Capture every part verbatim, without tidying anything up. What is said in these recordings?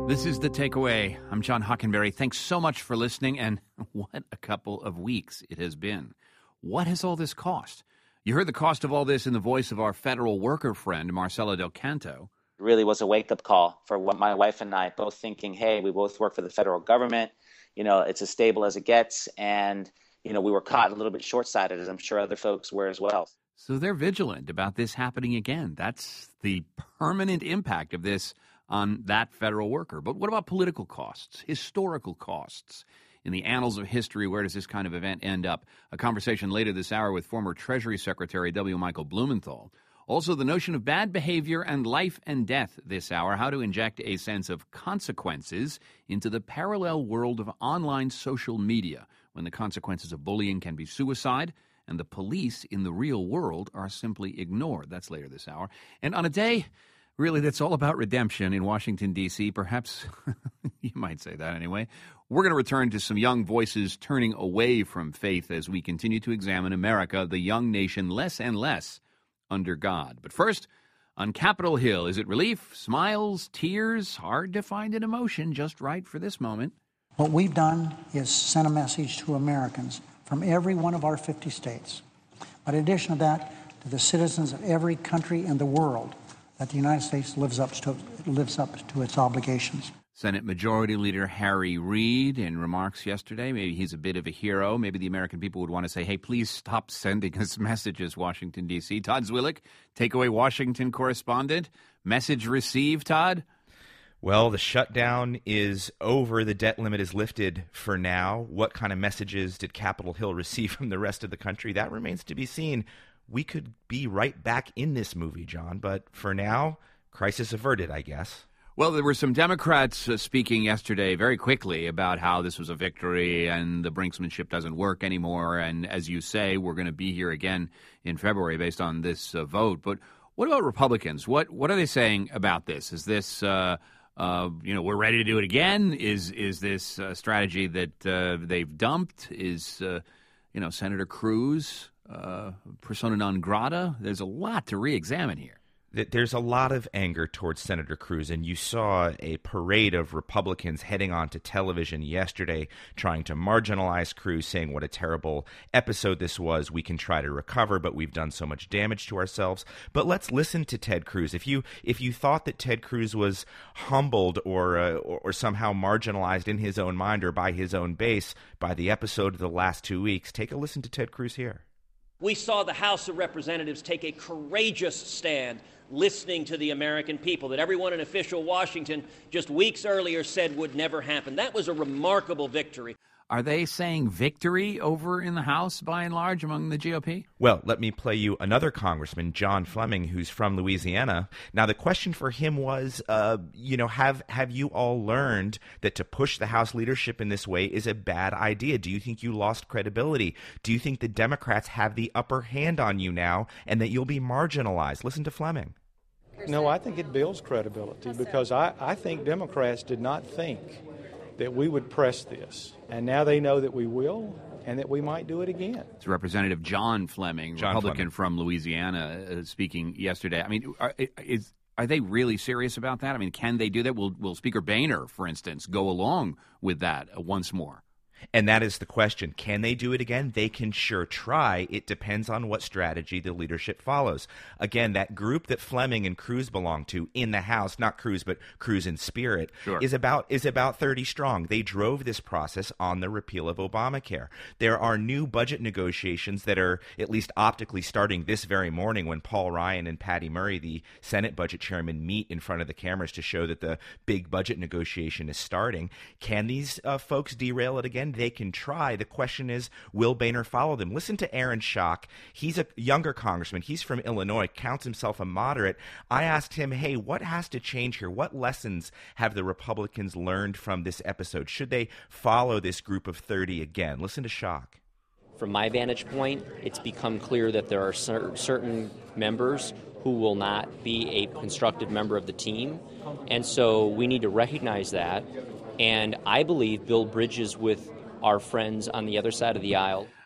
This is The Takeaway. I'm John Hockenberry. Thanks so much for listening, and what a couple of weeks it has been. What has all this cost? You heard the cost of all this in the voice of our federal worker friend, Marcelo Del Canto. It really was a wake-up call for what my wife and I, both thinking, hey, we both work for the federal government. You know, it's as stable as it gets. And, you know, we were caught a little bit short-sighted, as I'm sure other folks were as well. So they're vigilant about this happening again. That's the permanent impact of this on that federal worker. But what about political costs, historical costs? In the annals of history, where does this kind of event end up? A conversation later this hour with former Treasury Secretary W. Michael Blumenthal. Also, the notion of bad behavior and life and death this hour, how to inject a sense of consequences into the parallel world of online social media, when the consequences of bullying can be suicide and the police in the real world are simply ignored. That's later this hour. And on a day, really, that's all about redemption in Washington, D C, perhaps you might say that anyway. We're going to return to some young voices turning away from faith as we continue to examine America, the young nation, less and less under God. But first, on Capitol Hill, is it relief, smiles, tears? Hard to find an emotion just right for this moment. What we've done is send a message to Americans from every one of our fifty states. But in addition to that, to the citizens of every country in the world, that the United States lives up to, lives up to its obligations. Senate Majority Leader Harry Reid, in remarks yesterday, maybe he's a bit of a hero. Maybe the American people would want to say, hey, please stop sending us messages, Washington, D C. Todd Zwillich, Takeaway Washington correspondent. Message received, Todd? Well, the shutdown is over. The debt limit is lifted for now. What kind of messages did Capitol Hill receive from the rest of the country? That remains to be seen. We could be right back in this movie, John, but for now, crisis averted, I guess. Well, there were some Democrats uh, speaking yesterday very quickly about how this was a victory and the brinksmanship doesn't work anymore. And as you say, we're going to be here again in February based on this uh, vote. But what about Republicans? What what are they saying about this? Is this, uh, uh, you know, we're ready to do it again? Is is this a strategy that uh, they've dumped? Is, uh, you know, Senator Cruz uh, persona non grata? There's a lot to re-examine here. There's a lot of anger towards Senator Cruz, and you saw a parade of Republicans heading onto television yesterday trying to marginalize Cruz, saying what a terrible episode this was. We can try to recover, but we've done so much damage to ourselves. But let's listen to Ted Cruz. If you if you thought that Ted Cruz was humbled or, uh, or, or somehow marginalized in his own mind or by his own base by the episode of the last two weeks, take a listen to Ted Cruz here. We saw the House of Representatives take a courageous stand listening to the American people that everyone in official Washington just weeks earlier said would never happen. That was a remarkable victory. Are they saying victory over in the House, by and large, among the G O P? Well, let me play you another congressman, John Fleming, who's from Louisiana. Now, the question for him was, uh, you know, have have you all learned that to push the House leadership in this way is a bad idea? Do you think you lost credibility? Do you think the Democrats have the upper hand on you now and that you'll be marginalized? Listen to Fleming. No, I think it builds credibility because I, I think Democrats did not think that we would press this. And now they know that we will and that we might do it again. It's Representative John Fleming, John Republican Fleming. from Louisiana, uh, speaking yesterday. I mean, are, is, are they really serious about that? I mean, can they do that? Will, will Speaker Boehner, for instance, go along with that uh, once more? And that is the question. Can they do it again? They can sure try. It depends on what strategy the leadership follows. Again, that group that Fleming and Cruz belong to in the House, not Cruz, but Cruz in spirit, sure. is about is about thirty strong. They drove this process on the repeal of Obamacare. There are new budget negotiations that are at least optically starting this very morning when Paul Ryan and Patty Murray, the Senate budget chairman, meet in front of the cameras to show that the big budget negotiation is starting. Can these uh, folks derail it again? They can try. The question is, will Boehner follow them? Listen to Aaron Schock. He's a younger congressman. He's from Illinois, counts himself a moderate. I asked him, hey, what has to change here? What lessons have the Republicans learned from this episode? Should they follow this group of thirty again? Listen to Schock. From my vantage point, it's become clear that there are cer- certain members who will not be a constructive member of the team. And so we need to recognize that. And I believe build bridges with our friends on the other side of the aisle.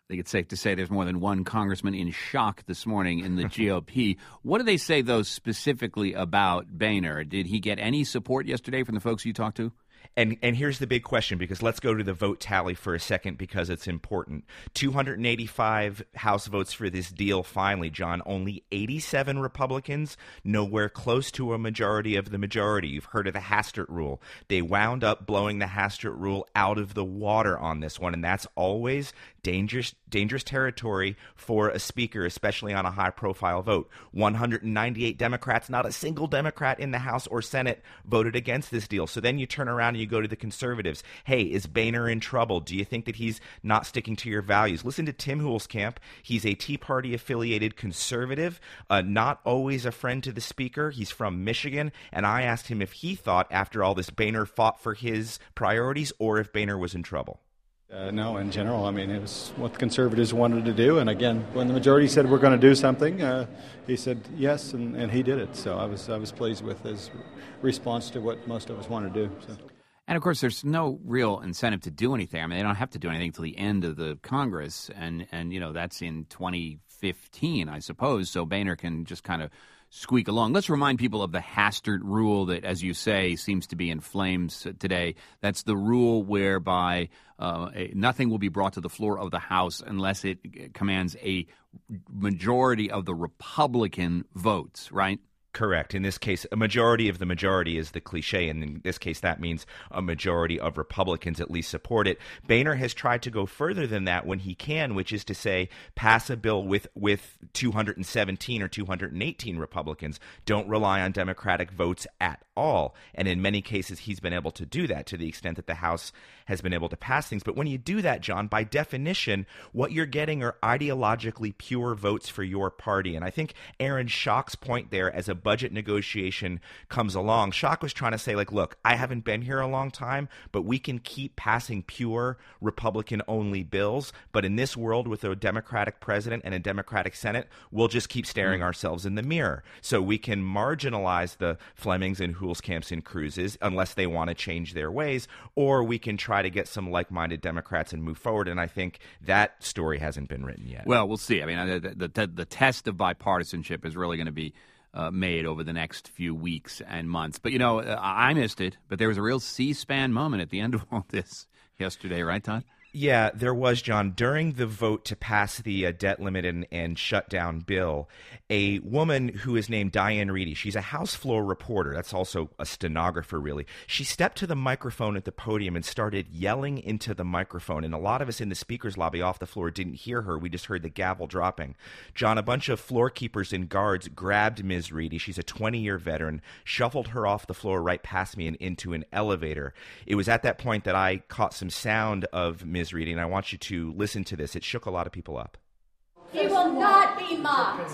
I think it's safe to say there's more than one congressman in shock this morning in the G O P. What do they say, though, specifically about Boehner? Did he get any support yesterday from the folks you talked to? And and here's the big question, because let's go to the vote tally for a second, because it's important. two hundred eighty-five House votes for this deal finally, John. Only eighty-seven Republicans, nowhere close to a majority of the majority. You've heard of the Hastert rule. They wound up blowing the Hastert rule out of the water on this one, and that's always dangerous dangerous territory for a speaker, especially on a high-profile vote. one hundred ninety-eight Democrats, not a single Democrat in the House or Senate voted against this deal. So then you turn around and you go to the conservatives. Hey, is Boehner in trouble? Do you think that he's not sticking to your values? Listen to Tim Huelskamp. He's a Tea Party-affiliated conservative, uh, not always a friend to the speaker. He's from Michigan, and I asked him if he thought, after all this, Boehner fought for his priorities or if Boehner was in trouble. Uh, no, in general, I mean, it was what the conservatives wanted to do. And again, when the majority said we're going to do something, uh, he said yes, and, and he did it. So I was I was pleased with his response to what most of us wanted to do. So. And, of course, there's no real incentive to do anything. I mean, they don't have to do anything until the end of the Congress. And, and you know, that's in twenty fifteen, I suppose. So Boehner can just kind of squeak along. Let's remind people of the Hastert rule that, as you say, seems to be in flames today. That's the rule whereby uh, a, nothing will be brought to the floor of the House unless it commands a majority of the Republican votes, right? Correct. In this case, a majority of the majority is the cliche, and in this case, that means a majority of Republicans at least support it. Boehner has tried to go further than that when he can, which is to say pass a bill with, with two hundred seventeen or two hundred eighteen Republicans. Don't rely on Democratic votes at all. And in many cases, he's been able to do that to the extent that the House has been able to pass things. But when you do that, John, by definition, what you're getting are ideologically pure votes for your party. And I think Aaron Schock's point there, as a budget negotiation comes along, Schock was trying to say, like, look, I haven't been here a long time, but we can keep passing pure Republican-only bills. But in this world with a Democratic president and a Democratic Senate, we'll just keep staring mm. ourselves in the mirror. So we can marginalize the Flemings and Huelskamps and Cruzes unless they want to change their ways, or we can try to get some like-minded Democrats and move forward. And I think that story hasn't been written yet. Well, we'll see. I mean, the, the, the test of bipartisanship is really going to be Uh, made over the next few weeks and months. But, you know, I missed it, but there was a real C-SPAN moment at the end of all this yesterday, right, Todd? Yeah, there was, John. During the vote to pass the uh, debt limit and, and shutdown bill, a woman who is named Diane Reedy, she's a House floor reporter. That's also a stenographer, really. She stepped to the microphone at the podium and started yelling into the microphone. And a lot of us in the speaker's lobby off the floor didn't hear her. We just heard the gavel dropping. John, a bunch of floor keepers and guards grabbed Miz Reedy. She's a twenty-year veteran, shuffled her off the floor right past me and into an elevator. It was at that point that I caught some sound of Miz Reedy, and I want you to listen to this. It shook a lot of people up. He will not be mocked.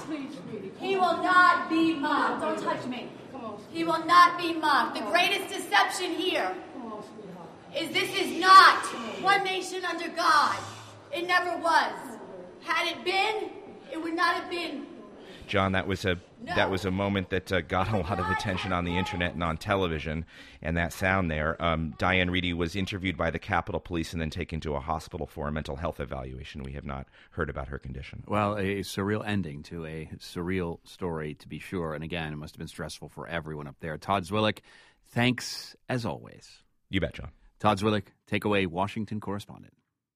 He will not be mocked. Don't touch me. He will not be mocked. The greatest deception here is this is not one nation under God. It never was. Had it been, it would not have been. John, that was a no. that was a moment that uh, got a lot of attention on the internet and on television, and that sound there. Um, Diane Reedy was interviewed by the Capitol Police and then taken to a hospital for a mental health evaluation. We have not heard about her condition. Well, a surreal ending to a surreal story, to be sure. And again, it must have been stressful for everyone up there. Todd Zwillich, thanks as always. You bet, John. Todd Zwillich, Takeaway Washington correspondent.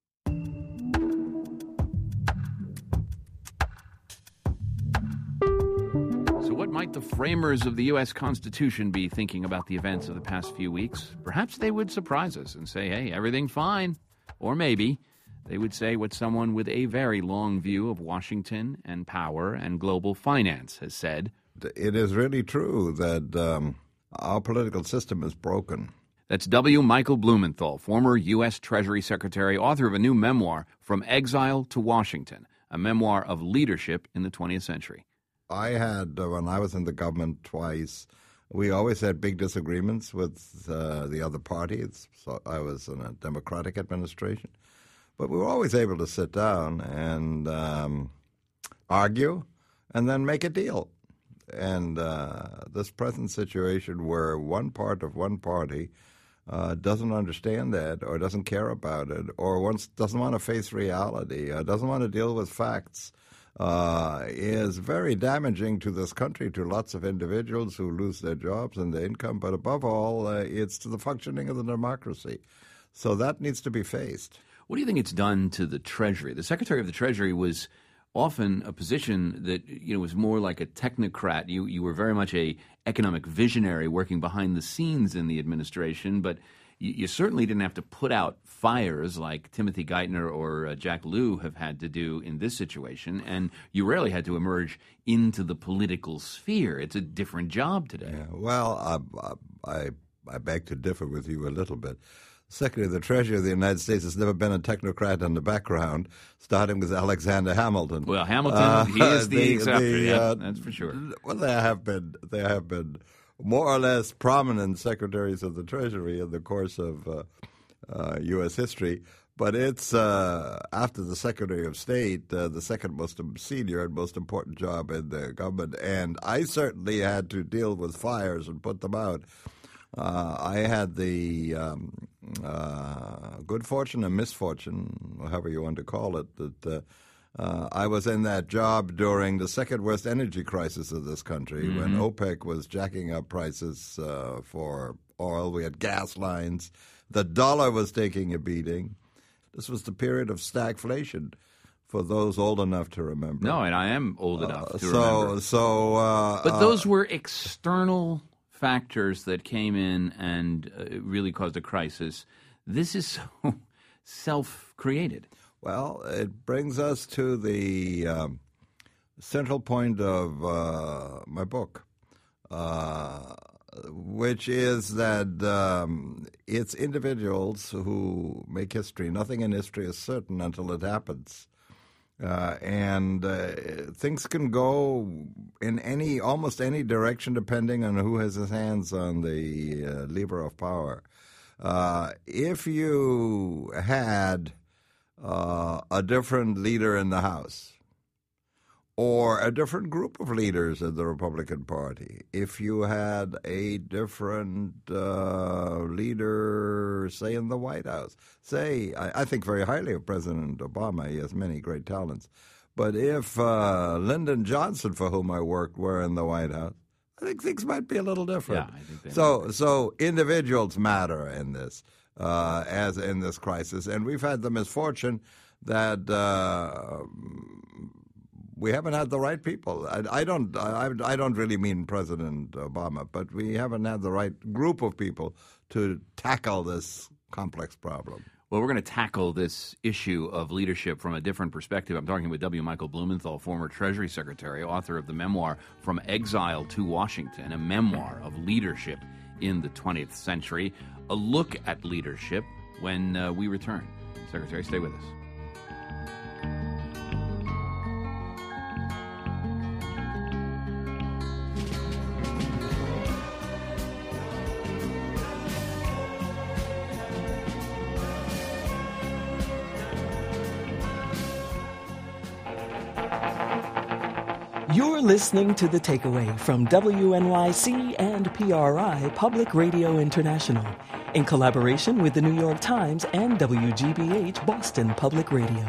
What might the framers of the U S Constitution be thinking about the events of the past few weeks? Perhaps they would surprise us and say, hey, everything's fine. Or maybe they would say what someone with a very long view of Washington and power and global finance has said. It is really true that um, our political system is broken. That's W. Michael Blumenthal, former U S Treasury Secretary, author of a new memoir, From Exile to Washington, a memoir of leadership in the twentieth century. I had, uh, when I was in the government twice, we always had big disagreements with uh, the other parties. So I was in a Democratic administration. But we were always able to sit down and um, argue and then make a deal. And uh, this present situation where one part of one party uh, doesn't understand that or doesn't care about it or wants, doesn't want to face reality, or doesn't want to deal with facts, uh, is very damaging to this country, to lots of individuals who lose their jobs and their income, but above all, uh, it's to the functioning of the democracy. So that needs to be faced. What do you think it's done to the Treasury? The Secretary of the Treasury was often a position that, you know, was more like a technocrat. You you were very much a economic visionary working behind the scenes in the administration, but you, you certainly didn't have to put out fires like Timothy Geithner or uh, Jack Lew have had to do in this situation, and you rarely had to emerge into the political sphere. It's a different job today. Yeah, well, I, I, I beg to differ with you a little bit. Secretary of the Treasury of the United States has never been a technocrat in the background, starting with Alexander Hamilton. Well, Hamilton, uh, he is the, the exception, the, yeah, uh, that's for sure. Well, there have been there have been more or less prominent secretaries of the Treasury in the course of uh, uh, U S history, but it's uh, after the Secretary of State, uh, the second most senior and most important job in the government, and I certainly had to deal with fires and put them out. Uh, I had the um, uh, good fortune and misfortune, however you want to call it, that uh, uh, I was in that job during the second worst energy crisis of this country, mm-hmm. when OPEC was jacking up prices uh, for oil. We had gas lines. The dollar was taking a beating. This was the period of stagflation, for those old enough to remember. No, and I am old enough uh, to so, remember. So, uh, but those were external factors that came in and uh, really caused a crisis. This is so self-created. Well, it brings us to the um, central point of uh, my book, uh, which is that um, it's individuals who make history. Nothing in history is certain until it happens. Uh, and uh, things can go in any, almost any direction depending on who has his hands on the uh, lever of power. Uh, if you had uh, a different leader in the House, or a different group of leaders in the Republican Party, if you had a different uh, leader, say, in the White House, say, I, I think very highly of President Obama. He has many great talents. But if uh, Lyndon Johnson, for whom I worked, were in the White House, I think things might be a little different. Yeah, I think they so, so individuals matter in this, uh, as in this crisis. And we've had the misfortune that uh, we haven't had the right people. I, I don't. I, I don't really mean President Obama, but we haven't had the right group of people to tackle this complex problem. Well, we're going to tackle this issue of leadership from a different perspective. I'm talking with W. Michael Blumenthal, former Treasury Secretary, author of the memoir From Exile to Washington, a memoir of leadership in the twentieth century. A look at leadership when uh, we return. Secretary, stay with us. You're listening to The Takeaway from W N Y C and P R I Public Radio International in collaboration with the New York Times and W G B H Boston Public Radio.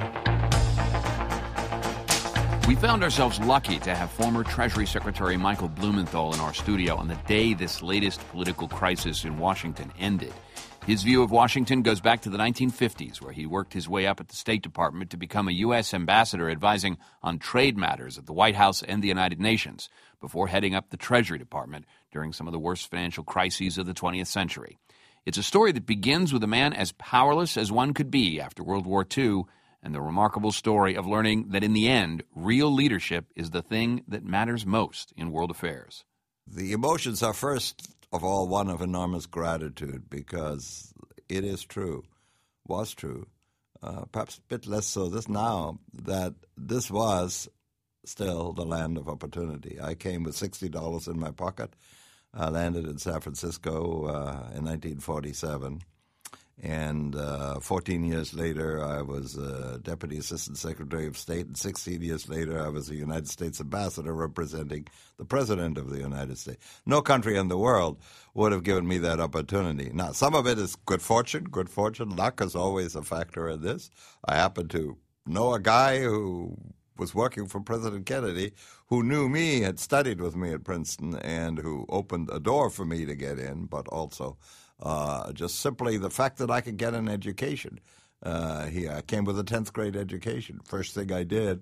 We found ourselves lucky to have former Treasury Secretary Michael Blumenthal in our studio on the day this latest political crisis in Washington ended. His view of Washington goes back to the nineteen fifties, where he worked his way up at the State Department to become a U S ambassador advising on trade matters at the White House and the United Nations, before heading up the Treasury Department during some of the worst financial crises of the twentieth century. It's a story that begins with a man as powerless as one could be after World War Two, and the remarkable story of learning that in the end, real leadership is the thing that matters most in world affairs. The emotions are first of all one of enormous gratitude, because it is true, was true, uh, perhaps a bit less so this now, that this was still the land of opportunity. I came with sixty dollars in my pocket. I landed in San Francisco uh, in nineteen forty-seven. And uh, fourteen years later, I was uh, Deputy Assistant Secretary of State, and sixteen years later, I was a United States ambassador representing the President of the United States. No country in the world would have given me that opportunity. Now, some of it is good fortune. Good fortune. Luck is always a factor in this. I happen to know a guy who was working for President Kennedy, who knew me, had studied with me at Princeton, and who opened a door for me to get in, but also uh, just simply the fact that I could get an education. Uh, he I came with a tenth grade education. First thing I did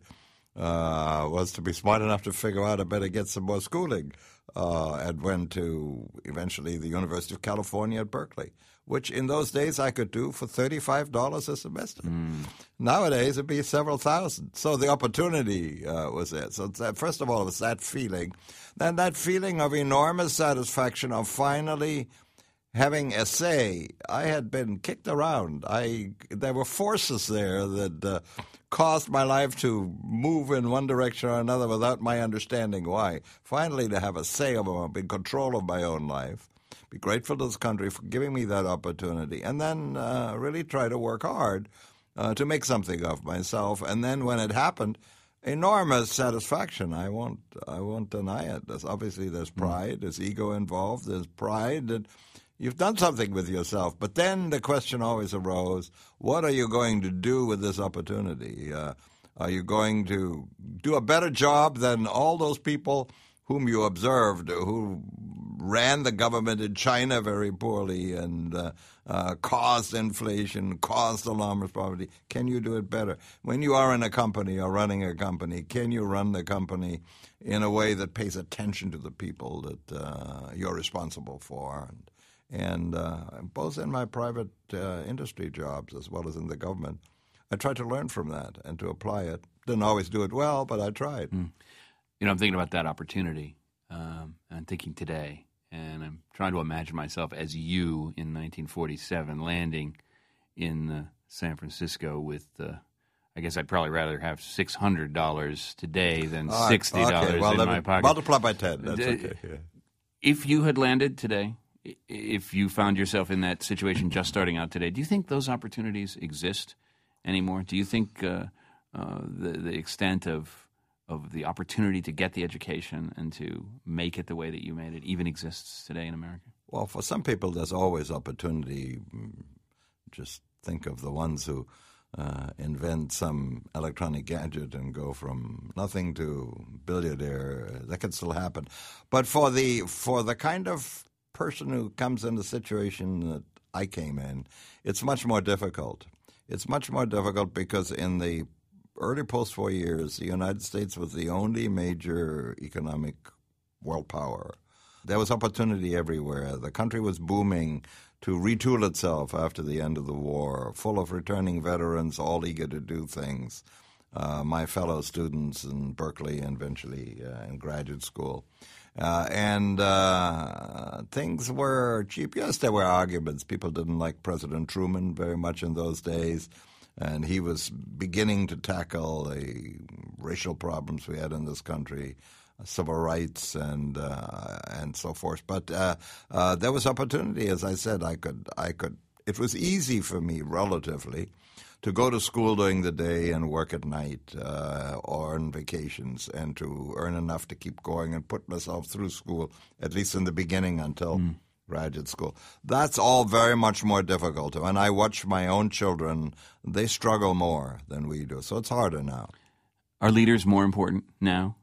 uh, was to be smart enough to figure out I better get some more schooling, uh, and went to eventually the University of California at Berkeley, which in those days I could do for thirty-five dollars a semester. Mm. Nowadays it'd be several thousand. So the opportunity uh, was there. So that, first of all, it was that feeling. Then that feeling of enormous satisfaction of finally having a say. I had been kicked around. I There were forces there that uh, caused my life to move in one direction or another without my understanding why. Finally, to have a say over, in control of my own life. Be grateful to this country for giving me that opportunity, and then uh, really try to work hard uh, to make something of myself. And then when it happened, enormous satisfaction. I won't, I won't deny it. There's, obviously, there's pride, there's ego involved, there's pride that you've done something with yourself. But then the question always arose, what are you going to do with this opportunity? Uh, are you going to do a better job than all those people whom you observed, who ran the government in China very poorly and uh, uh, caused inflation, caused alarmist poverty? Can you do it better? When you are in a company or running a company, can you run the company in a way that pays attention to the people that uh, you're responsible for? And, and uh, both in my private uh, industry jobs as well as in the government, I tried to learn from that and to apply it. Didn't always do it well, but I tried. Mm. You know, I'm thinking about that opportunity. Um, I'm thinking today, and I'm trying to imagine myself as you in nineteen forty-seven landing in uh, San Francisco with, uh, I guess I'd probably rather have six hundred dollars today than right, sixty dollars okay. well, in my pocket. Multiply by ten. That's okay. Yeah. If you had landed today, if you found yourself in that situation just starting out today, do you think those opportunities exist anymore? Do you think uh, uh, the, the extent of of the opportunity to get the education and to make it the way that you made it even exists today in America? Well, for some people, there's always opportunity. Just think of the ones who uh, invent some electronic gadget and go from nothing to billionaire. That can still happen. But for the for the kind of person who comes in the situation that I came in, it's much more difficult. It's much more difficult because in the early post-war years, the United States was the only major economic world power. There was opportunity everywhere. The country was booming to retool itself after the end of the war, full of returning veterans, all eager to do things. Uh, my fellow students in Berkeley and eventually uh, in graduate school. Uh, and uh, things were cheap. Yes, there were arguments. People didn't like President Truman very much in those days. And he was beginning to tackle the racial problems we had in this country, civil rights and uh, and so forth. But uh, uh, there was opportunity, as I said. I could I could. It was easy for me, relatively, to go to school during the day and work at night uh, or on vacations, and to earn enough to keep going and put myself through school, at least in the beginning until Mm. graduate school. That's all very much more difficult. When I watch my own children, they struggle more than we do. So it's harder now. Are leaders more important now?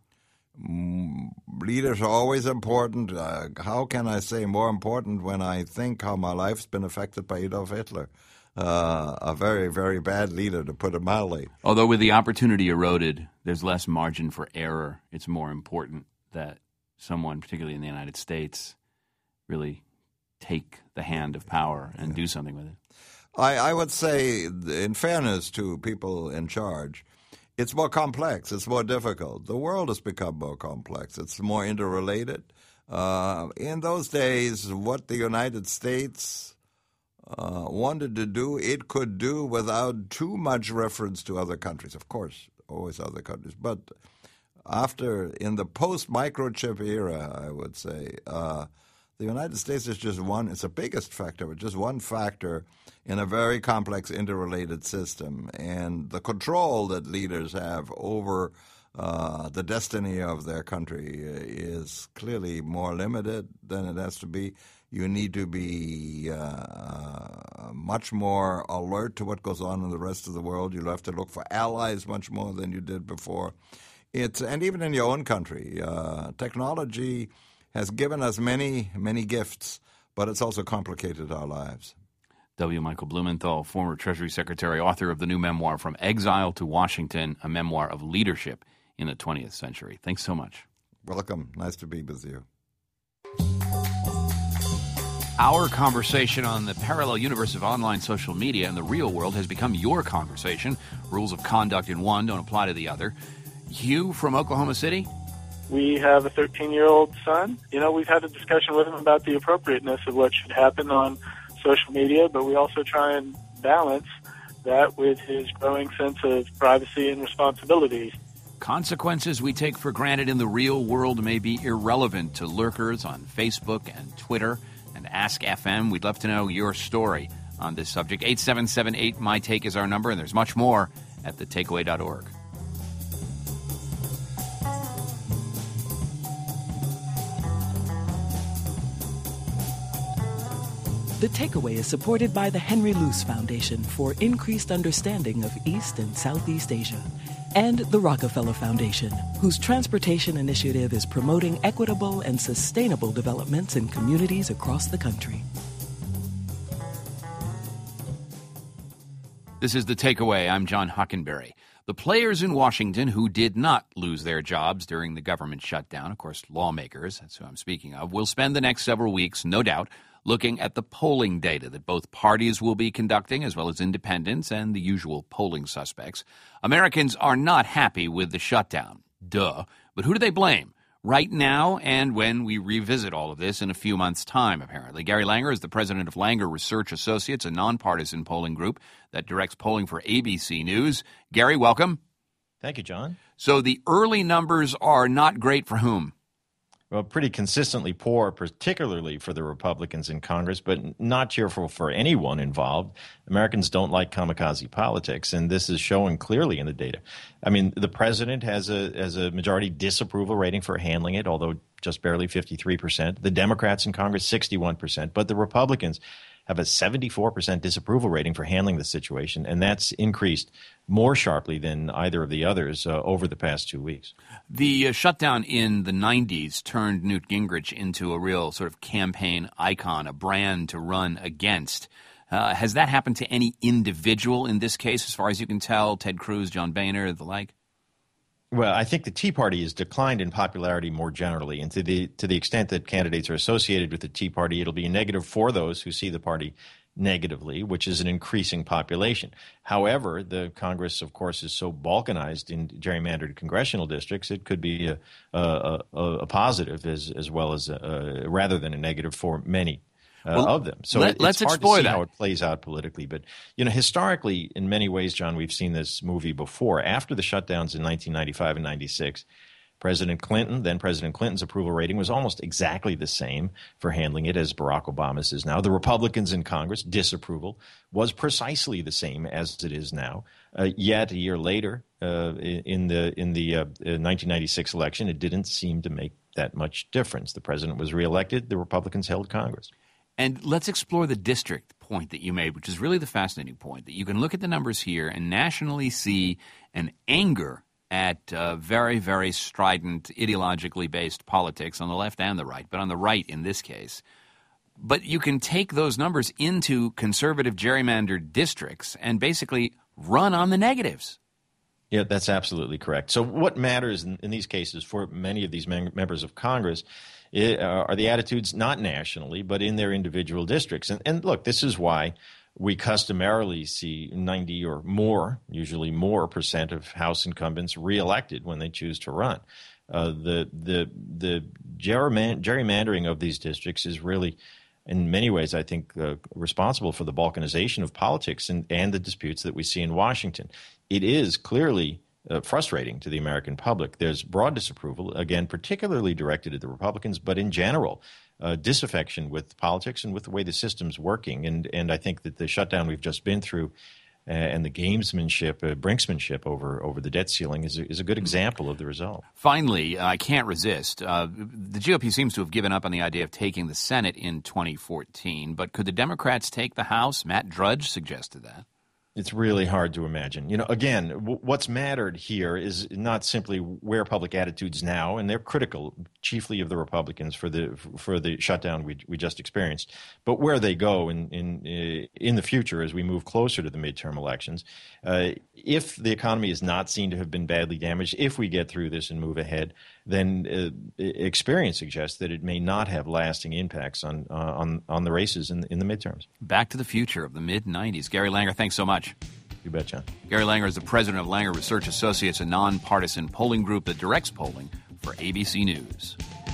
Mm, leaders are always important. Uh, how can I say more important when I think how my life's been affected by Adolf Hitler? Uh, a very, very bad leader, to put it mildly. Although with the opportunity eroded, there's less margin for error. It's more important that someone, particularly in the United States, really take the hand of power and do something with it. I, I would say, in fairness to people in charge, it's more complex. It's more difficult. The world has become more complex. It's more interrelated. Uh, in those days, what the United States uh, wanted to do, it could do without too much reference to other countries. Of course, always other countries. But after, in the post-microchip era, I would say, uh, The United States is just one, it's the biggest factor, but just one factor in a very complex interrelated system. And the control that leaders have over uh, the destiny of their country is clearly more limited than it has to be. You need to be uh, much more alert to what goes on in the rest of the world. You'll have to look for allies much more than you did before. It's, and even in your own country, uh, technology has given us many, many gifts, but it's also complicated our lives. W. Michael Blumenthal, former Treasury Secretary, author of the new memoir, From Exile to Washington, a memoir of leadership in the twentieth century. Thanks so much. Welcome. Nice to be with you. Our conversation on the parallel universe of online social media and the real world has become your conversation. Rules of conduct in one don't apply to the other. Hugh from Oklahoma City? We have a thirteen-year-old son. You know, we've had a discussion with him about the appropriateness of what should happen on social media, but we also try and balance that with his growing sense of privacy and responsibility. Consequences we take for granted in the real world may be irrelevant to lurkers on Facebook and Twitter and Ask F M. We'd love to know your story on this subject. eight seven seven eight, M Y Take is our number, and there's much more at the takeaway dot org. The Takeaway is supported by the Henry Luce Foundation for increased understanding of East and Southeast Asia, and the Rockefeller Foundation, whose transportation initiative is promoting equitable and sustainable developments in communities across the country. This is The Takeaway. I'm John Hockenberry. The players in Washington who did not lose their jobs during the government shutdown, of course, lawmakers, that's who I'm speaking of, will spend the next several weeks, no doubt, looking at the polling data that both parties will be conducting, as well as independents and the usual polling suspects. Americans are not happy with the shutdown. Duh. But who do they blame? Right now and when we revisit all of this in a few months' time, apparently. Gary Langer is the president of Langer Research Associates, a nonpartisan polling group that directs polling for A B C News. Gary, welcome. Thank you, John. So the early numbers are not great for whom? Well, pretty consistently poor, particularly for the Republicans in Congress, but not cheerful for anyone involved. Americans don't like kamikaze politics, and this is showing clearly in the data. I mean, the president has a has a majority disapproval rating for handling it, although just barely fifty-three percent. The Democrats in Congress, sixty-one percent. But the Republicans have a seventy-four percent disapproval rating for handling the situation, and that's increased more sharply than either of the others uh, over the past two weeks. The uh, shutdown in the nineties turned Newt Gingrich into a real sort of campaign icon, a brand to run against. Uh, has that happened to any individual in this case, as far as you can tell? Ted Cruz, John Boehner, the like? Well, I think the Tea Party has declined in popularity more generally, and to the to the extent that candidates are associated with the Tea Party, it'll be a negative for those who see the party negatively, which is an increasing population. However, the Congress, of course, is so balkanized in gerrymandered congressional districts, it could be a, a, a, a positive as as well as a, a, rather than a negative for many. Uh, well, of them. So let, it, let's it's hard explore to see that. how it plays out politically. But, you know, historically, in many ways, John, we've seen this movie before. After the shutdowns in nineteen ninety-five and ninety-six, President Clinton, then President Clinton's approval rating was almost exactly the same for handling it as Barack Obama's is now. The Republicans in Congress, disapproval, was precisely the same as it is now. Uh, yet a year later, uh, in the in the uh, nineteen ninety-six election, it didn't seem to make that much difference. The president was reelected. The Republicans held Congress. And let's explore the district point that you made, which is really the fascinating point, that you can look at the numbers here and nationally see an anger at uh, very, very strident, ideologically based politics on the left and the right, but on the right in this case. But you can take those numbers into conservative gerrymandered districts and basically run on the negatives. Yeah, that's absolutely correct. So what matters in, in these cases for many of these mem- members of Congress It, uh, are the attitudes not nationally, but in their individual districts. And, and look, this is why we customarily see ninety or more, usually more percent of House incumbents reelected when they choose to run. Uh, the the the gerryman- gerrymandering of these districts is really, in many ways, I think, uh, responsible for the balkanization of politics and, and the disputes that we see in Washington. It is clearly Uh, frustrating to the American public. There's broad disapproval, again, particularly directed at the Republicans, but in general, uh, disaffection with politics and with the way the system's working. And and I think that the shutdown we've just been through uh, and the gamesmanship, uh, brinksmanship over over the debt ceiling is a, is a good example of the result. Finally, I can't resist. Uh, the G O P seems to have given up on the idea of taking the Senate in twenty fourteen, but could the Democrats take the House? Matt Drudge suggested that. It's really hard to imagine. You know, again, w- what's mattered here is not simply where public attitudes now, and they're critical, chiefly of the Republicans, for the for the shutdown we we just experienced, but where they go in in in the future as we move closer to the midterm elections. Uh, if the economy is not seen to have been badly damaged, if we get through this and move ahead, then uh, experience suggests that it may not have lasting impacts on uh, on on the races in in the midterms. Back to the future of the mid nineties. Gary Langer, thanks so much. You bet, John. Gary Langer is the president of Langer Research Associates, a nonpartisan polling group that directs polling for A B C News.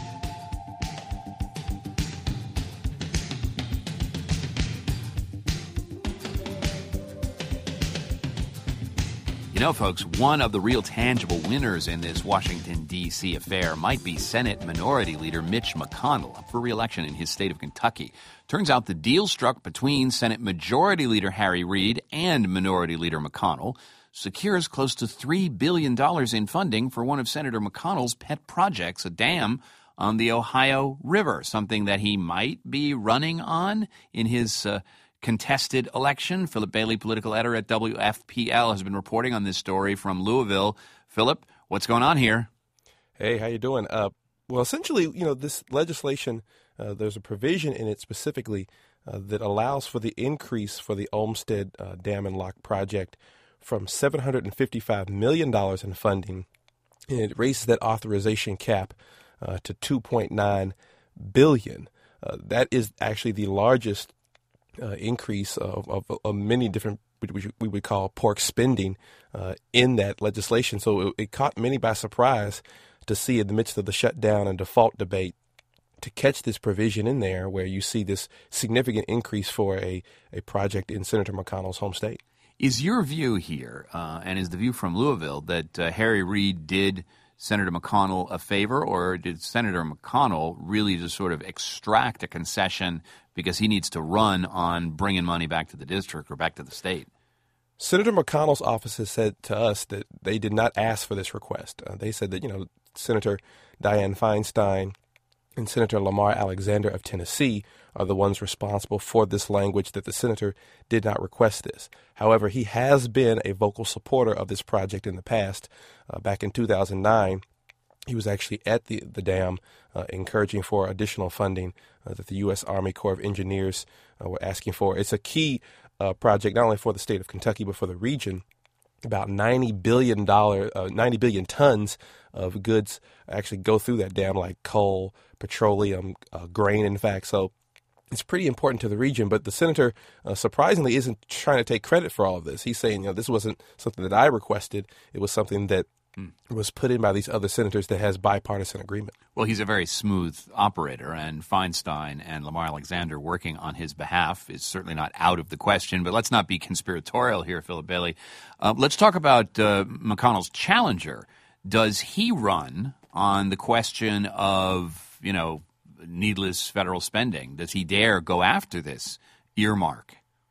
You know, folks, one of the real tangible winners in this Washington, D C affair might be Senate Minority Leader Mitch McConnell, up for re-election in his state of Kentucky. Turns out the deal struck between Senate Majority Leader Harry Reid and Minority Leader McConnell secures close to three billion dollars in funding for one of Senator McConnell's pet projects, a dam on the Ohio River, something that he might be running on in his uh, contested election. Philip Bailey, political editor at W F P L, has been reporting on this story from Louisville. Philip, what's going on here? Hey, how you doing? Uh, well, essentially, you know, this legislation, uh, there's a provision in it specifically uh, that allows for the increase for the Olmsted uh, Dam and Lock project from seven hundred fifty-five million dollars in funding, and it raises that authorization cap uh, to two point nine billion dollars. Uh, that is actually the largest Uh, increase of, of, of many different, which we would call pork spending uh, in that legislation. So it, it caught many by surprise to see in the midst of the shutdown and default debate to catch this provision in there where you see this significant increase for a, a project in Senator McConnell's home state. Is your view here, uh, and is the view from Louisville, that uh, Harry Reid did Senator McConnell a favor, or did Senator McConnell really just sort of extract a concession because he needs to run on bringing money back to the district or back to the state? Senator McConnell's office has said to us that they did not ask for this request. Uh, they said that, you know, Senator Dianne Feinstein and Senator Lamar Alexander of Tennessee are the ones responsible for this language, that the senator did not request this. However, he has been a vocal supporter of this project in the past. Uh, back in two thousand nine, he was actually at the, the dam uh, encouraging for additional funding uh, that the U S Army Corps of Engineers uh, were asking for. It's a key uh, project not only for the state of Kentucky but for the region. About ninety billion dollars, uh, ninety billion tons of goods actually go through that dam, like coal, petroleum, uh, grain, in fact. So it's pretty important to the region. But the senator, uh, surprisingly, isn't trying to take credit for all of this. He's saying, you know, this wasn't something that I requested. It was something that mm. was put in by these other senators that has bipartisan agreement. Well, he's a very smooth operator, and Feinstein and Lamar Alexander working on his behalf is certainly not out of the question. But let's not be conspiratorial here, Philip Bailey. Uh, let's talk about uh, McConnell's challenger. Does he run on the question of, you know, needless federal spending? Does he dare go after this earmark?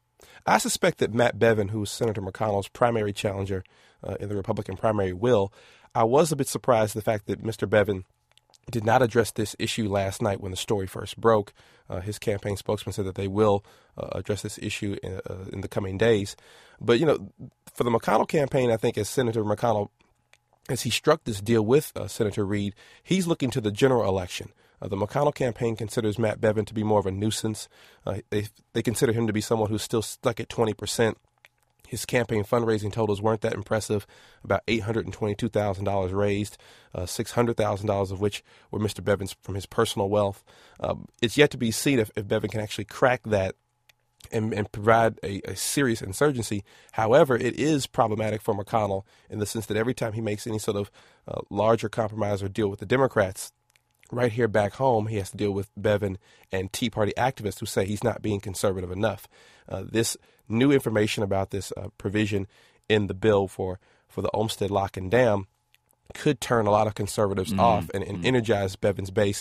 I suspect that Matt Bevin, who is Senator McConnell's primary challenger uh, in the Republican primary, will. I was a bit surprised at the fact that Mister Bevin did not address this issue last night when the story first broke. Uh, his campaign spokesman said that they will uh, address this issue in, uh, in the coming days. But, you know, for the McConnell campaign, I think as Senator McConnell, as he struck this deal with uh, Senator Reid, he's looking to the general election. Uh, the McConnell campaign considers Matt Bevin to be more of a nuisance. Uh, they they consider him to be someone who's still stuck at twenty percent. His campaign fundraising totals weren't that impressive, about eight hundred twenty-two thousand dollars raised, uh, six hundred thousand dollars of which were Mister Bevin's from his personal wealth. Uh, it's yet to be seen if, if Bevin can actually crack that and, and provide a, a serious insurgency. However, it is problematic for McConnell in the sense that every time he makes any sort of uh, larger compromise or deal with the Democrats, right here back home, he has to deal with Bevin and Tea Party activists who say he's not being conservative enough. Uh, this new information about this uh, provision in the bill for, for the Olmsted Lock and Dam could turn a lot of conservatives mm-hmm. off and, and energize Bevin's base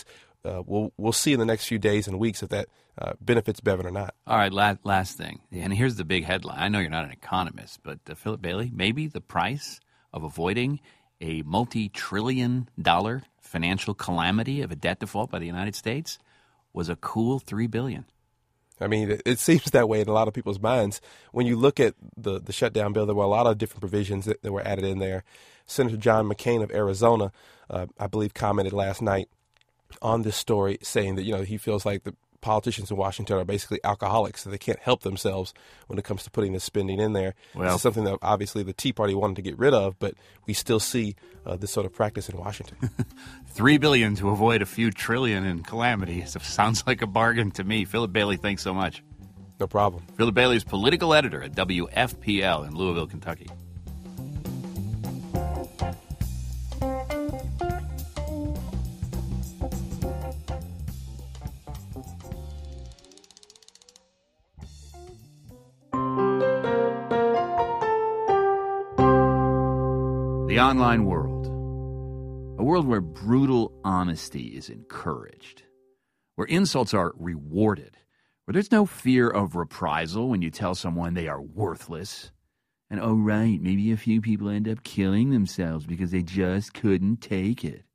uh, we'll we'll see in the next few days and weeks if that uh, benefits Bevin or not. All right, last, last thing. And here's the big headline. I know you're not an economist, but uh, Philip Bailey, maybe the price of avoiding a multi-trillion dollar financial calamity of a debt default by the United States was a cool three billion dollars. I mean, it, it seems that way in a lot of people's minds. When you look at the, the shutdown bill, there were a lot of different provisions that, that were added in there. Senator John McCain of Arizona, uh, I believe, commented last night on this story saying that, you know, he feels like the politicians in Washington are basically alcoholics, so they can't help themselves when it comes to putting this spending in there. Well, this is something that obviously the Tea Party wanted to get rid of, but we still see uh, this sort of practice in Washington. Three billion dollars to avoid a few trillion in calamity sounds like a bargain to me. Philip Bailey, thanks so much. No problem. Philip Bailey is political editor at W F P L in Louisville, Kentucky. The online world, a world where brutal honesty is encouraged, where insults are rewarded, where there's no fear of reprisal when you tell someone they are worthless, and oh right, maybe a few people end up killing themselves because they just couldn't take it.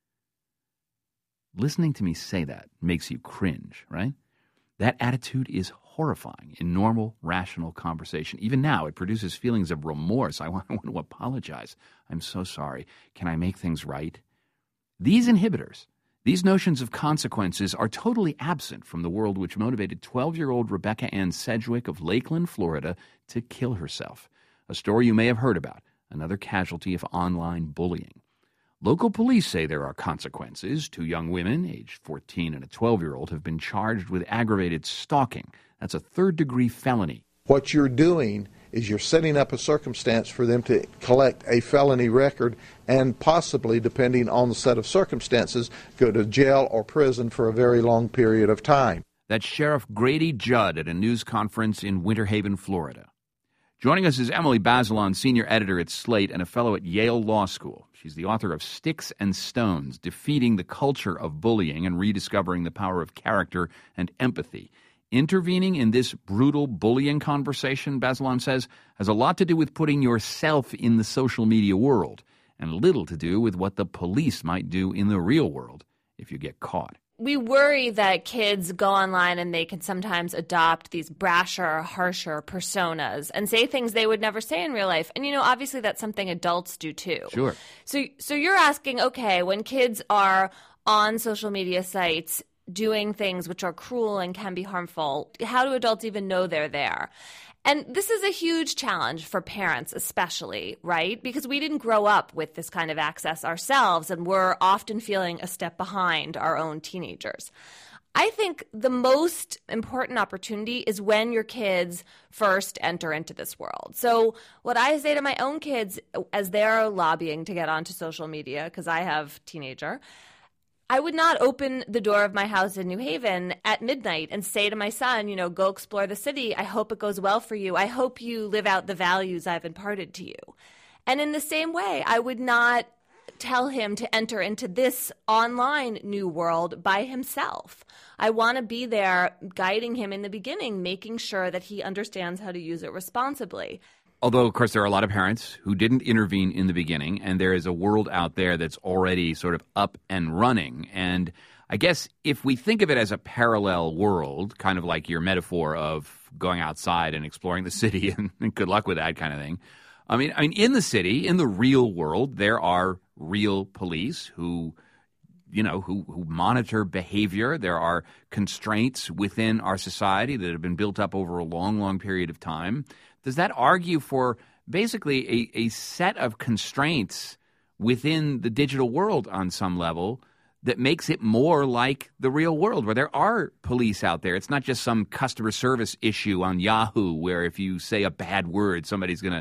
Listening to me say that makes you cringe, right? That attitude is horrifying in normal, rational conversation. Even now, it produces feelings of remorse. I want, I want to apologize. I'm so sorry. Can I make things right? These inhibitors, these notions of consequences, are totally absent from the world which motivated twelve-year-old Rebecca Ann Sedgwick of Lakeland, Florida, to kill herself. A story you may have heard about, another casualty of online bullying. Local police say there are consequences. Two young women, aged fourteen and a twelve-year-old, have been charged with aggravated stalking. That's a third-degree felony. What you're doing is you're setting up a circumstance for them to collect a felony record and possibly, depending on the set of circumstances, go to jail or prison for a very long period of time. That's Sheriff Grady Judd at a news conference in Winter Haven, Florida. Joining us is Emily Bazelon, senior editor at Slate and a fellow at Yale Law School. She's the author of Sticks and Stones, Defeating the Culture of Bullying and Rediscovering the Power of Character and Empathy. Intervening in this brutal bullying conversation, Bazelon says, has a lot to do with putting yourself in the social media world and little to do with what the police might do in the real world if you get caught. We worry that kids go online and they can sometimes adopt these brasher, harsher personas and say things they would never say in real life. And, you know, obviously that's something adults do too. Sure. So, so you're asking, okay, when kids are on social media sites doing things which are cruel and can be harmful, how do adults even know they're there? And this is a huge challenge for parents especially, right? Because we didn't grow up with this kind of access ourselves, and we're often feeling a step behind our own teenagers. I think the most important opportunity is when your kids first enter into this world. So what I say to my own kids as they're lobbying to get onto social media, because I have a teenager, I would not open the door of my house in New Haven at midnight and say to my son, you know, go explore the city. I hope it goes well for you. I hope you live out the values I've imparted to you. And in the same way, I would not tell him to enter into this online new world by himself. I want to be there guiding him in the beginning, making sure that he understands how to use it responsibly. Although, of course, there are a lot of parents who didn't intervene in the beginning, and there is a world out there that's already sort of up and running. And I guess if we think of it as a parallel world, kind of like your metaphor of going outside and exploring the city, and, and good luck with that kind of thing. I mean, I mean, in the city, in the real world, there are real police who, you know, who, who monitor behavior. There are constraints within our society that have been built up over a long, long period of time. Does that argue for basically a, a set of constraints within the digital world on some level that makes it more like the real world, where there are police out there? It's not just some customer service issue on Yahoo where if you say a bad word, somebody's going to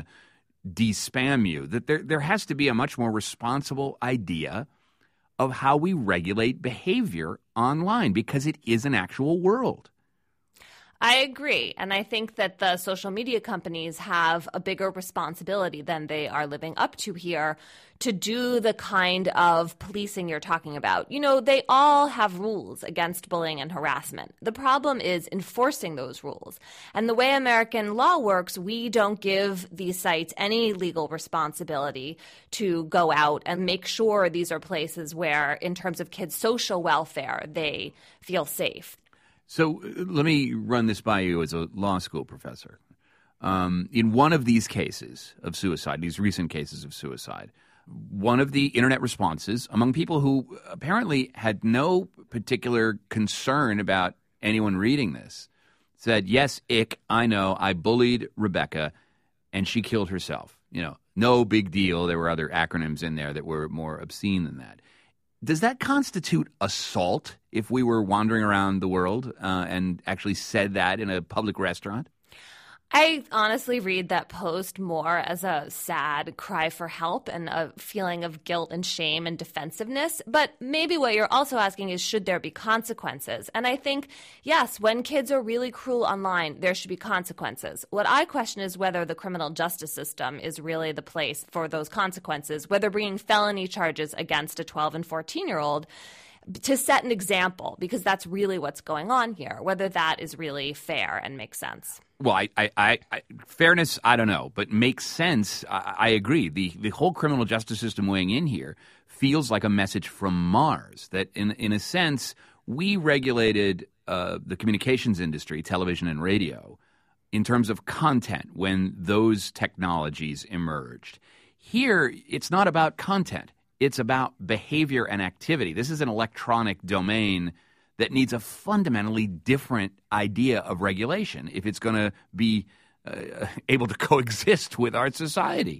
de-spam you. That there, there has to be a much more responsible idea of how we regulate behavior online, because it is an actual world. I agree. And I think that the social media companies have a bigger responsibility than they are living up to here to do the kind of policing you're talking about. You know, they all have rules against bullying and harassment. The problem is enforcing those rules. And the way American law works, we don't give these sites any legal responsibility to go out and make sure these are places where, in terms of kids' social welfare, they feel safe. So uh, let me run this by you as a law school professor. Um, in one of these cases of suicide, these recent cases of suicide, one of the internet responses among people who apparently had no particular concern about anyone reading this said, yes, ick, I know, I bullied Rebecca and she killed herself. You know, no big deal. There were other acronyms in there that were more obscene than that. Does that constitute assault if we were wandering around the world uh, and actually said that in a public restaurant? I honestly read that post more as a sad cry for help and a feeling of guilt and shame and defensiveness. But maybe what you're also asking is, should there be consequences? And I think, yes, when kids are really cruel online, there should be consequences. What I question is whether the criminal justice system is really the place for those consequences, whether bringing felony charges against a twelve and fourteen-year-old to set an example, because that's really what's going on here, whether that is really fair and makes sense. Well, I, I, I, I fairness, I don't know, but makes sense. I, I agree. The the whole criminal justice system weighing in here feels like a message from Mars, that in in a sense, we regulated uh, the communications industry, television and radio, in terms of content when those technologies emerged. Here, it's not about content. It's about behavior and activity. This is an electronic domain that needs a fundamentally different idea of regulation if it's going to be uh, able to coexist with our society.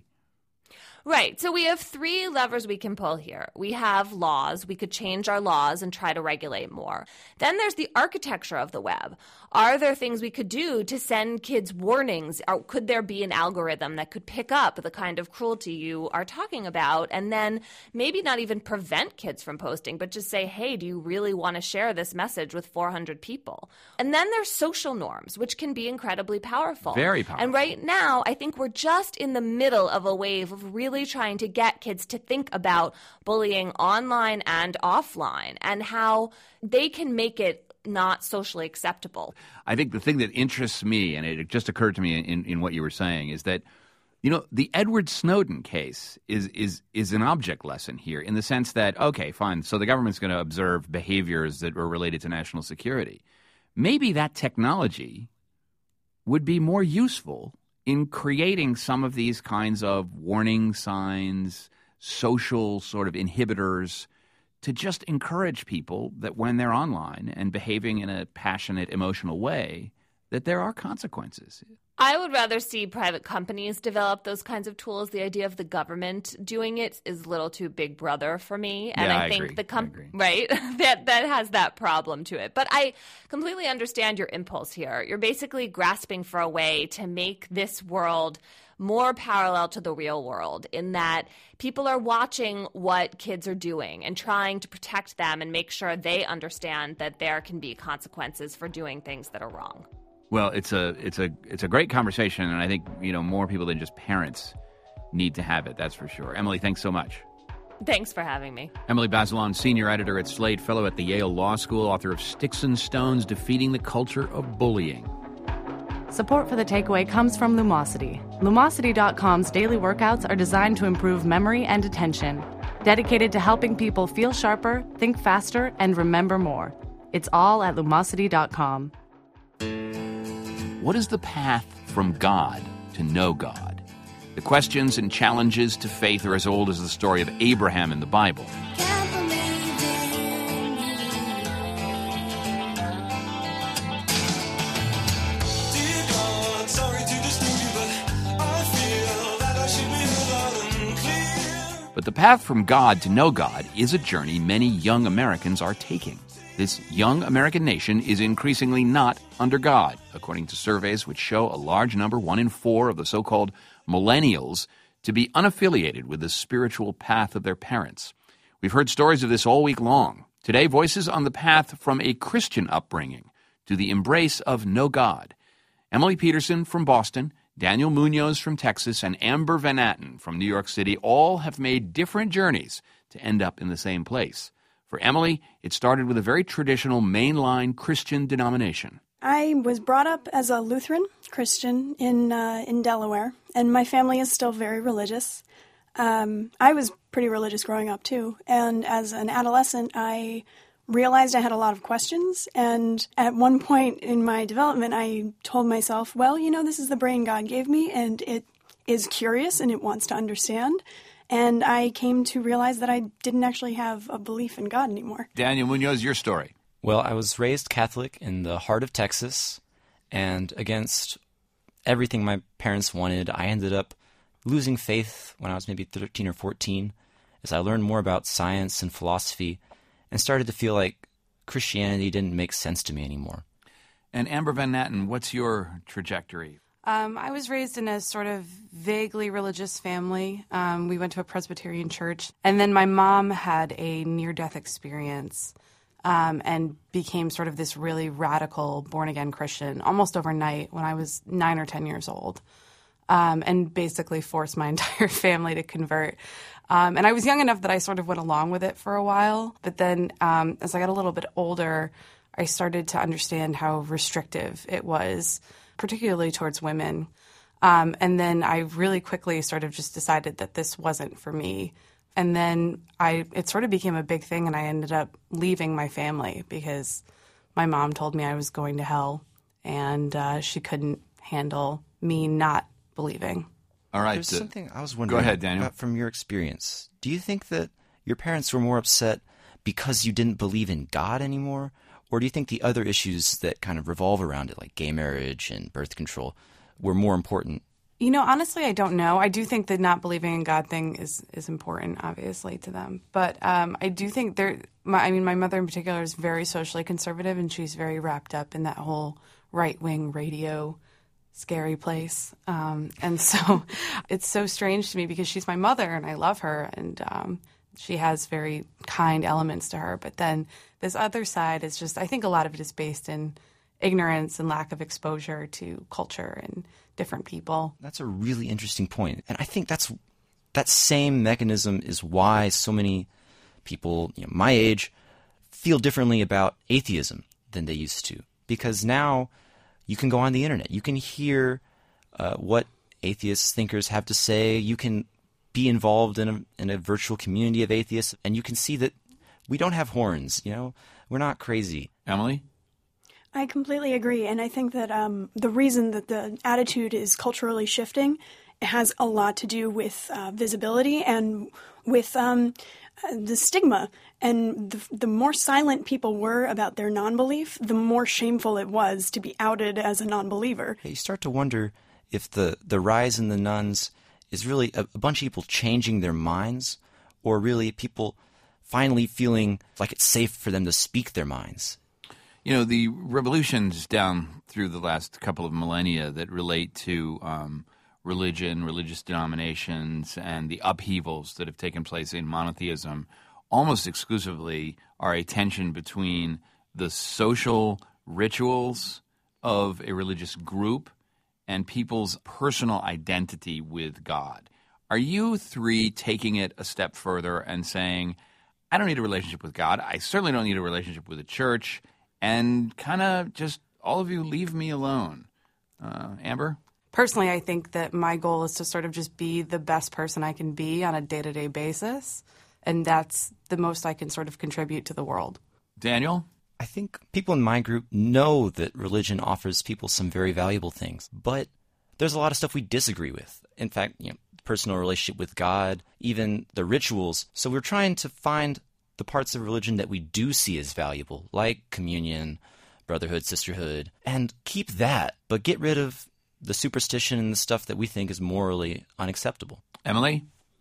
Right. So we have three levers we can pull here. We have laws. We could change our laws and try to regulate more. Then there's the architecture of the web. Are there things we could do to send kids warnings? Or could there be an algorithm that could pick up the kind of cruelty you are talking about and then maybe not even prevent kids from posting, but just say, hey, do you really want to share this message with four hundred people? And then there's social norms, which can be incredibly powerful. Very powerful. And right now, I think we're just in the middle of a wave of really trying to get kids to think about bullying online and offline and how they can make it not socially acceptable. I think the thing that interests me, and it just occurred to me in, in what you were saying, is that, you know, the Edward Snowden case is is is an object lesson here in the sense that, okay, fine, so the government's going to observe behaviors that are related to national security. Maybe that technology would be more useful in creating some of these kinds of warning signs, social sort of inhibitors, to just encourage people that when they're online and behaving in a passionate, emotional way, that there are consequences. I would rather see private companies develop those kinds of tools. The idea of the government doing it is a little too big brother for me. And yeah, I, I think agree. the com- I agree. right that that has that problem to it. But I completely understand your impulse here. You're basically grasping for a way to make this world more parallel to the real world in that people are watching what kids are doing and trying to protect them and make sure they understand that there can be consequences for doing things that are wrong. Well, it's a it's a it's a great conversation, and I think, you know, more people than just parents need to have it. That's for sure. Emily, thanks so much. Thanks for having me. Emily Bazelon, senior editor at Slate, fellow at the Yale Law School, author of Sticks and Stones: Defeating the Culture of Bullying. Support for The Takeaway comes from Lumosity. Lumosity dot com's daily workouts are designed to improve memory and attention, dedicated to helping people feel sharper, think faster, and remember more. It's all at Lumosity dot com. What is the path from God to know God? The questions and challenges to faith are as old as the story of Abraham in the Bible. But the path from God to know God is a journey many young Americans are taking. This young American nation is increasingly not under God, according to surveys which show a large number, one in four of the so-called millennials, to be unaffiliated with the spiritual path of their parents. We've heard stories of this all week long. Today, voices on the path from a Christian upbringing. to the embrace of no God. Emily Peterson from Boston, Daniel Munoz from Texas, and Amber Van Natten from New York City all have made different journeys to end up in the same place. For Emily, it started with a very traditional mainline Christian denomination. I was brought up as a Lutheran Christian in uh, in Delaware, and my family is still very religious. Um, I was pretty religious growing up, too, and as an adolescent, I realized I had a lot of questions, and at one point in my development, I told myself, well, you know, this is the brain God gave me, and it is curious, and it wants to understand. And I came to realize that I didn't actually have a belief in God anymore. Daniel Munoz, your story. Well, I was raised Catholic in the heart of Texas, and against everything my parents wanted, I ended up losing faith when I was maybe thirteen or fourteen, as I learned more about science and philosophy and started to feel like Christianity didn't make sense to me anymore. And Amber Van Natten, what's your trajectory? Um, I was raised in a sort of vaguely religious family. Um, we went to a Presbyterian church. And then my mom had a near-death experience um, and became sort of this really radical born-again Christian almost overnight when I was nine or ten years old, um, and basically forced my entire family to convert. Um, and I was young enough that I sort of went along with it for a while. But then um, as I got a little bit older, I started to understand how restrictive it was, particularly towards women. Um, and then I really quickly sort of just decided that this wasn't for me. And then I it sort of became a big thing, and I ended up leaving my family because my mom told me I was going to hell, and uh, she couldn't handle me not believing. All right. There's uh, something I was wondering Go ahead, Daniel. about from your experience. Do you think that your parents were more upset because you didn't believe in God anymore? Or do you think the other issues that kind of revolve around it, like gay marriage and birth control, were more important? You know, honestly, I don't know. I do think the not believing in God thing is, is important, obviously, to them. But um, I do think they're, my, I mean, my mother in particular is very socially conservative, and she's very wrapped up in that whole right-wing radio scary place. Um, and so it's so strange to me because she's my mother, and I love her, and um, she has very kind elements to her. But then this other side is just, I think a lot of it is based in ignorance and lack of exposure to culture and different people. That's a really interesting point. And I think that's that same mechanism is why so many people, you know, my age feel differently about atheism than they used to. Because now you can go on the internet. You can hear uh, what atheist thinkers have to say. You can be involved in a, in a virtual community of atheists, and you can see that we don't have horns, you know? We're not crazy. Emily? I completely agree, and I think that um, the reason that the attitude is culturally shifting has a lot to do with uh, visibility and with um, the stigma. And the, the more silent people were about their non-belief, the more shameful it was to be outed as a non-believer. You start to wonder if the, the rise in the nuns is really a, a bunch of people changing their minds, or really people finally feeling like it's safe for them to speak their minds. You know, the revolutions down through the last couple of millennia that relate to um, religion, religious denominations, and the upheavals that have taken place in monotheism almost exclusively are a tension between the social rituals of a religious group and people's personal identity with God. Are you three taking it a step further and saying, I don't need a relationship with God, I certainly don't need a relationship with the church, and kind of just all of you leave me alone? Uh, Amber? Personally, I think that my goal is to sort of just be the best person I can be on a day-to-day basis, and that's the most I can sort of contribute to the world. Daniel? I think people in my group know that religion offers people some very valuable things, but there's a lot of stuff we disagree with. In fact, you know, personal relationship with God, even the rituals. So we're trying to find the parts of religion that we do see as valuable, like communion, brotherhood, sisterhood, and keep that, but get rid of the superstition and the stuff that we think is morally unacceptable. Emily?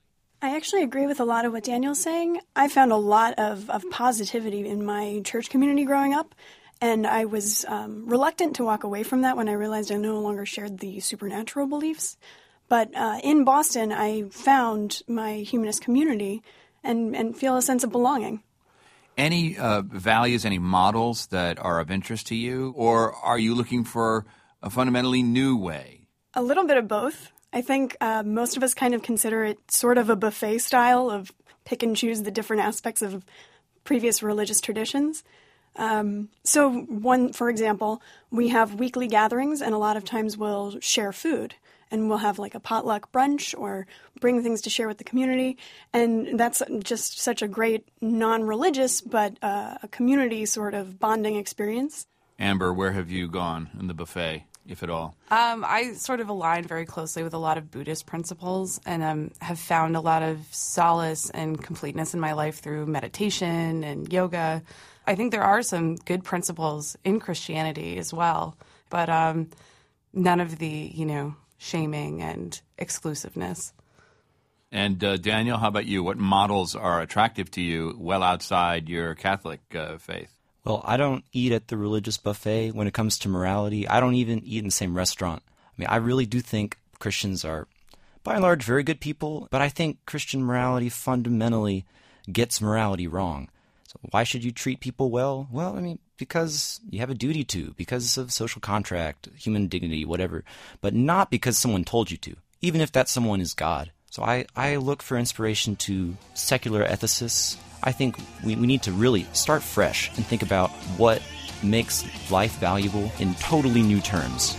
I actually agree with a lot of what Daniel's saying. I found a lot of, of positivity in my church community growing up, and I was um, reluctant to walk away from that when I realized I no longer shared the supernatural beliefs. But uh, in Boston, I found my humanist community and, and feel a sense of belonging. Any uh, values, any models that are of interest to you, or are you looking for a fundamentally new way? A little bit of both. I think uh, most of us kind of consider it sort of a buffet style of pick and choose the different aspects of previous religious traditions. Um, so one, for example, we have weekly gatherings, and a lot of times we'll share food. And we'll have like a potluck brunch or bring things to share with the community. And that's just such a great non-religious but uh, a community sort of bonding experience. Amber, where have you gone in the buffet, if at all? Um, I sort of align very closely with a lot of Buddhist principles and um, have found a lot of solace and completeness in my life through meditation and yoga. I think there are some good principles in Christianity as well, but um, none of the, you know, shaming and exclusiveness. And uh, Daniel, how about you? What models are attractive to you well outside your Catholic uh, faith? Well, I don't eat at the religious buffet when it comes to morality. I don't even eat in the same restaurant. I mean, I really do think Christians are, by and large, very good people, but I think Christian morality fundamentally gets morality wrong. So why should you treat people well? Well, I mean, because you have a duty to, because of social contract, human dignity, whatever, but not because someone told you to, even if that someone is God. So I, I look for inspiration to secular ethicists. I think we, we need to really start fresh and think about what makes life valuable in totally new terms.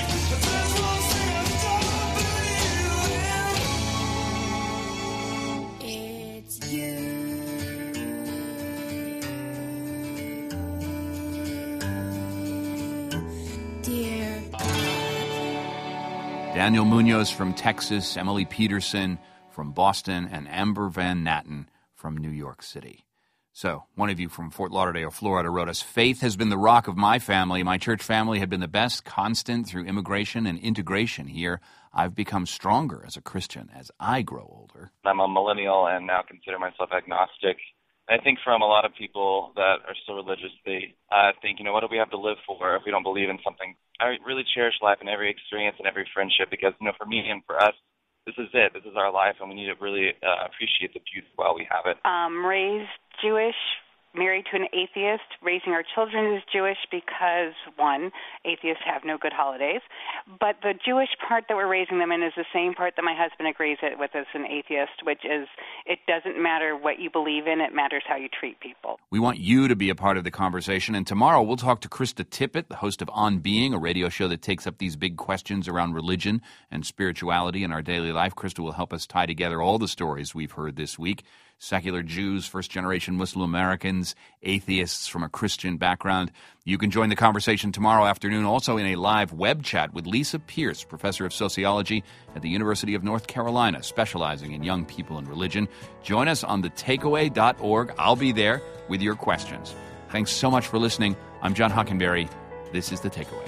Daniel Munoz from Texas, Emily Peterson from Boston, and Amber Van Natten from New York City. So, one of you from Fort Lauderdale, Florida, wrote us, "Faith has been the rock of my family. My church family had been the best constant through immigration and integration here. I've become stronger as a Christian as I grow older." I'm a millennial and now consider myself agnostic. I think from a lot of people that are still religious, they uh, think, you know, what do we have to live for if we don't believe in something? I really cherish life and every experience and every friendship because, you know, for me and for us, this is it. This is our life, and we need to really uh, appreciate the beauty while we have it. Um, raised Jewish, married to an atheist. Raising our children is Jewish because, one, atheists have no good holidays. But the Jewish part that we're raising them in is the same part that my husband agrees with as an atheist, which is it doesn't matter what you believe in, it matters how you treat people. We want you to be a part of the conversation, and tomorrow we'll talk to Krista Tippett, the host of On Being, a radio show that takes up these big questions around religion and spirituality in our daily life. Krista will help us tie together all the stories we've heard this week. Secular Jews, first-generation Muslim Americans, atheists from a Christian background. You can join the conversation tomorrow afternoon also in a live web chat with Lisa Pierce, professor of sociology at the University of North Carolina, specializing in young people and religion. Join us on the takeaway dot org. I'll be there with your questions. Thanks so much for listening. I'm John Hockenberry. This is The Takeaway.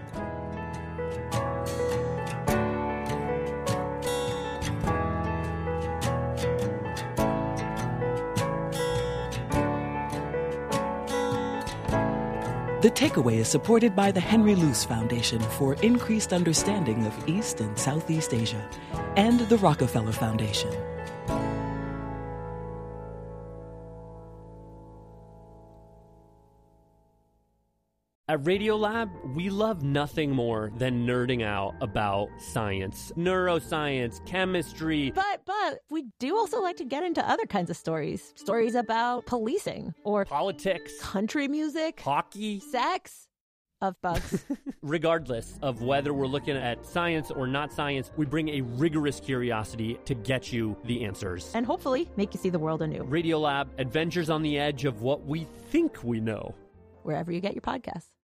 The Takeaway is supported by the Henry Luce Foundation for increased understanding of East and Southeast Asia and the Rockefeller Foundation. At Radiolab, we love nothing more than nerding out about science, neuroscience, chemistry. But, but, we do also like to get into other kinds of stories. Stories about policing or politics, country music, hockey, sex, of bugs. Regardless of whether we're looking at science or not science, we bring a rigorous curiosity to get you the answers. And hopefully make you see the world anew. Radiolab, adventures on the edge of what we think we know. Wherever you get your podcasts.